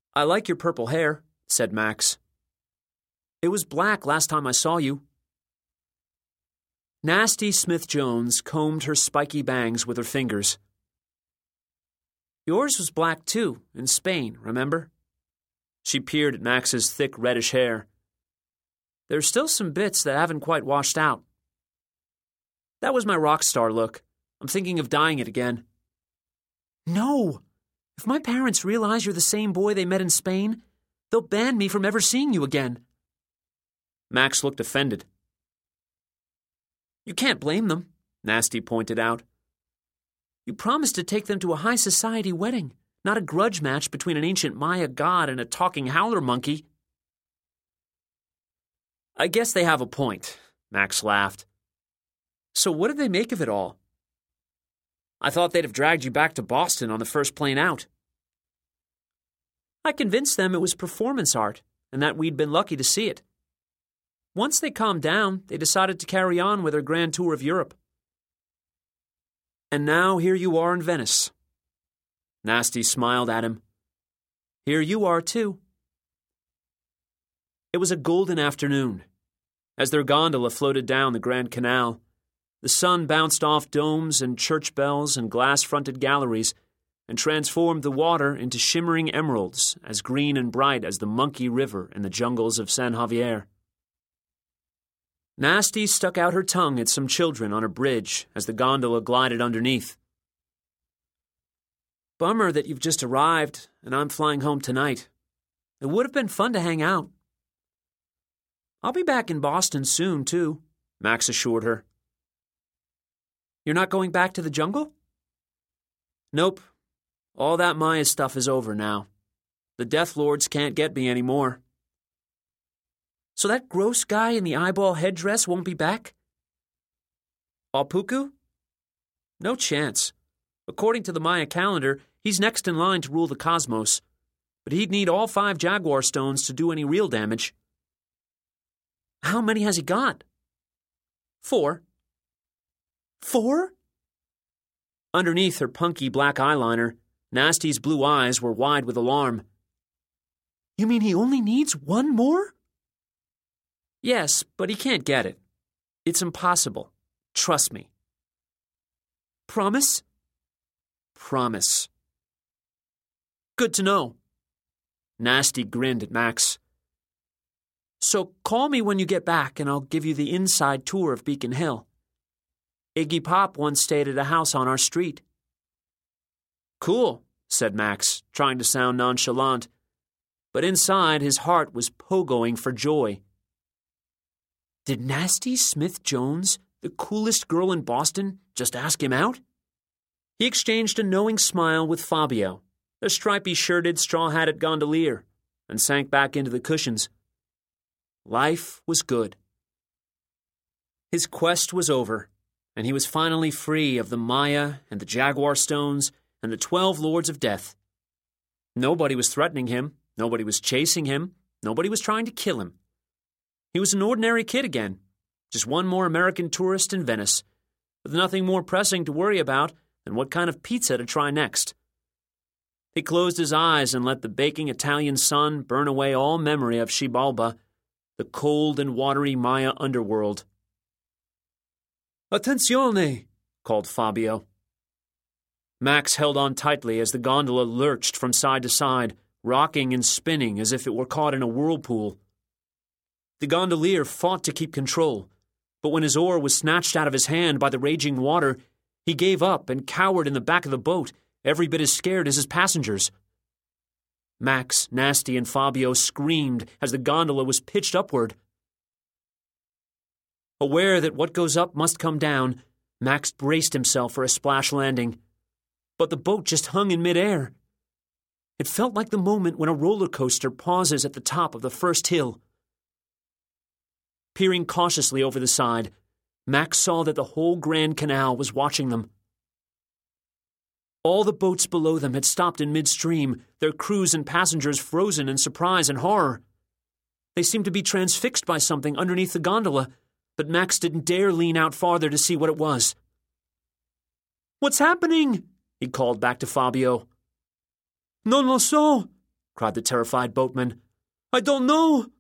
"I like your purple hair," said Max. "It was black last time I saw you." Nasty Smith-Jones combed her spiky bangs with her fingers. "Yours was black too, in Spain, remember?" She peered at Max's thick reddish hair. "There's still some bits that haven't quite washed out." "That was my rock star look. I'm thinking of dyeing it again." "No! If my parents realize you're the same boy they met in Spain, they'll ban me from ever seeing you again." Max looked offended. "You can't blame them," Nasty pointed out. "You promised to take them to a high society wedding, not a grudge match between an ancient Maya god and a talking howler monkey." "I guess they have a point," Max laughed. "So what did they make of it all?" "I thought they'd have dragged you back to Boston on the first plane out." "I convinced them it was performance art and that we'd been lucky to see it. Once they calmed down, they decided to carry on with their grand tour of Europe." "And now here you are in Venice." Nasty smiled at him. "Here you are, too." It was a golden afternoon. As their gondola floated down the Grand Canal, the sun bounced off domes and church bells and glass-fronted galleries and transformed the water into shimmering emeralds as green and bright as the Monkey River in the jungles of San Javier. Nasty stuck out her tongue at some children on a bridge as the gondola glided underneath. "Bummer that you've just arrived and I'm flying home tonight. It would have been fun to hang out." "I'll be back in Boston soon, too," Max assured her. "You're not going back to the jungle?" "Nope. All that Maya stuff is over now. The Death Lords can't get me anymore." "So that gross guy in the eyeball headdress won't be back?" "Aupuku? No chance. According to the Maya calendar, he's next in line to rule the cosmos. But he'd need all 5 Jaguar stones to do any real damage." "How many has he got?" 4. 4? Underneath her punky black eyeliner, Nasty's blue eyes were wide with alarm. "You mean he only needs 1 more?" "Yes, but he can't get it. It's impossible. Trust me." "Promise?" "Promise." "Good to know." Nasty grinned at Max. "So call me when you get back and I'll give you the inside tour of Beacon Hill. Iggy Pop once stayed at a house on our street." "Cool," said Max, trying to sound nonchalant. But inside his heart was pogoing for joy. Did Nasty Smith-Jones, the coolest girl in Boston, just ask him out? He exchanged a knowing smile with Fabio, a stripy-shirted, straw-hatted gondolier, and sank back into the cushions. Life was good. His quest was over, and he was finally free of the Maya and the Jaguar stones and the 12 Lords of Death. Nobody was threatening him, nobody was chasing him, nobody was trying to kill him. He was an ordinary kid again, just one more American tourist in Venice, with nothing more pressing to worry about than what kind of pizza to try next. He closed his eyes and let the baking Italian sun burn away all memory of Xibalba, the cold and watery Maya underworld. "Attenzione!" called Fabio. Max held on tightly as the gondola lurched from side to side, rocking and spinning as if it were caught in a whirlpool. The gondolier fought to keep control, but when his oar was snatched out of his hand by the raging water, he gave up and cowered in the back of the boat, every bit as scared as his passengers. Max, Nasty, and Fabio screamed as the gondola was pitched upward. Aware that what goes up must come down, Max braced himself for a splash landing. But the boat just hung in midair. It felt like the moment when a roller coaster pauses at the top of the first hill. Peering cautiously over the side, Max saw that the whole Grand Canal was watching them. All the boats below them had stopped in midstream, their crews and passengers frozen in surprise and horror. They seemed to be transfixed by something underneath the gondola, but Max didn't dare lean out farther to see what it was. "What's happening?" he called back to Fabio. "Non lo so," cried the terrified boatman. I don't know.